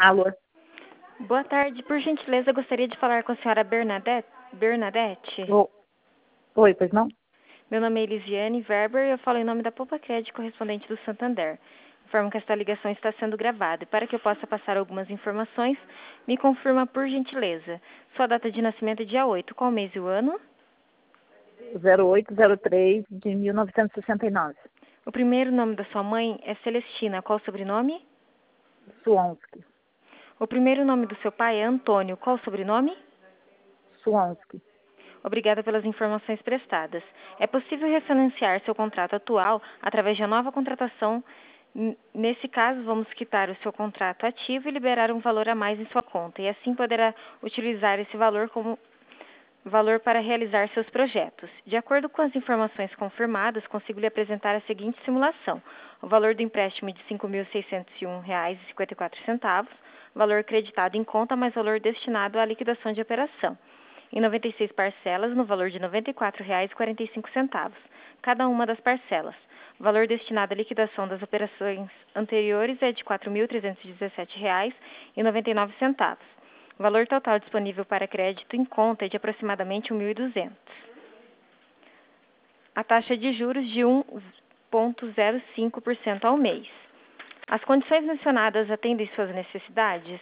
Alô? Boa tarde. Por gentileza, gostaria de falar com a senhora Bernadette. Oi, pois não? Meu nome é Elisiane Werber e eu falo em nome da Poupa Crédito, correspondente do Santander. Informo que esta ligação está sendo gravada e para que eu possa passar algumas informações, me confirma por gentileza. Sua data de nascimento é dia 8. Qual mês e o ano? 0803 de 1969. O primeiro nome da sua mãe é Celestina. Qual o sobrenome? Suonsky. O primeiro nome do seu pai é Antônio. Qual o sobrenome? Suonsky. Obrigada pelas informações prestadas. É possível refinanciar seu contrato atual através de uma nova contratação. Nesse caso, vamos quitar o seu contrato ativo e liberar um valor a mais em sua conta, e assim poderá utilizar esse valor como valor para realizar seus projetos. De acordo com as informações confirmadas, consigo lhe apresentar a seguinte simulação. O valor do empréstimo de R$ 5.601,54, valor creditado em conta mais valor destinado à liquidação de operação, em 96 parcelas, no valor de R$ 94,45, cada uma das parcelas. O valor destinado à liquidação das operações anteriores é de R$ 4.317,99. O valor total disponível para crédito em conta é de aproximadamente 1.200. A taxa de juros de 1,05% ao mês. As condições mencionadas atendem suas necessidades?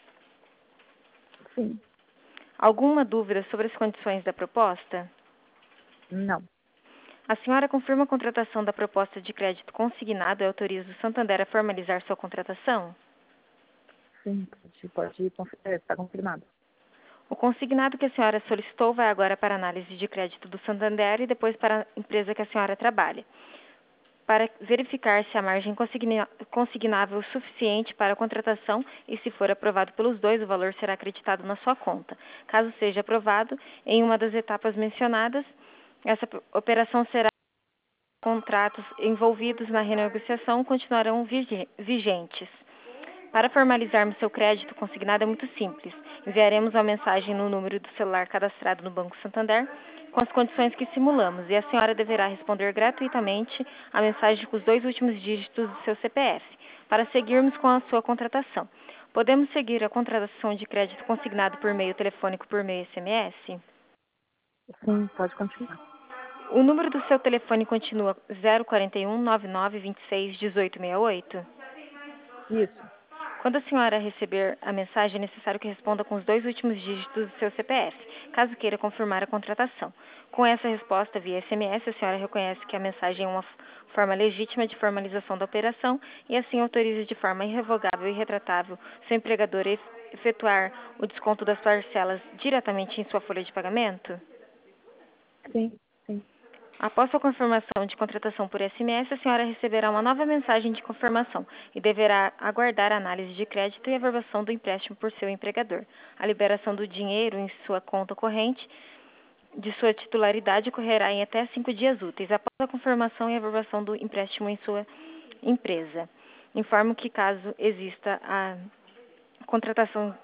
Sim. Alguma dúvida sobre as condições da proposta? Não. A senhora confirma a contratação da proposta de crédito consignado e autoriza o Santander a formalizar sua contratação? Sim, pode está confirmado. O consignado que a senhora solicitou vai agora para a análise de crédito do Santander e depois para a empresa que a senhora trabalha, para verificar se a margem consignável é suficiente para a contratação e, se for aprovado pelos dois, o valor será acreditado na sua conta. Caso seja aprovado, em uma das etapas mencionadas, essa operação será contratos envolvidos na renegociação continuarão vigentes. Para formalizarmos seu crédito consignado é muito simples. Enviaremos uma mensagem no número do celular cadastrado no Banco Santander com as condições que simulamos e a senhora deverá responder gratuitamente a mensagem com os 2 últimos dígitos do seu CPF para seguirmos com a sua contratação. Podemos seguir a contratação de crédito consignado por meio telefônico, por meio SMS? Sim, pode continuar. O número do seu telefone continua 041 99 26 1868? Isso. Quando a senhora receber a mensagem, é necessário que responda com os 2 últimos dígitos do seu CPF, caso queira confirmar a contratação. Com essa resposta via SMS, a senhora reconhece que a mensagem é uma forma legítima de formalização da operação e assim autoriza de forma irrevogável e retratável seu empregador a efetuar o desconto das parcelas diretamente em sua folha de pagamento? Sim, sim. Após sua confirmação de contratação por SMS, a senhora receberá uma nova mensagem de confirmação e deverá aguardar a análise de crédito e a averbação do empréstimo por seu empregador. A liberação do dinheiro em sua conta corrente de sua titularidade ocorrerá em até 5 dias úteis, após a confirmação e averbação do empréstimo em sua empresa. Informo que, caso exista a contratação...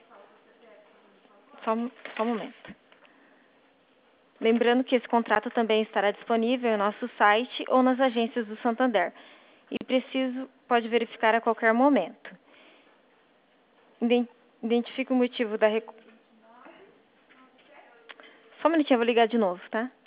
Só um momento. Lembrando que esse contrato também estará disponível em nosso site ou nas agências do Santander. E pode verificar a qualquer momento. Identifique o motivo da... Só um minutinho, eu vou ligar de novo, tá?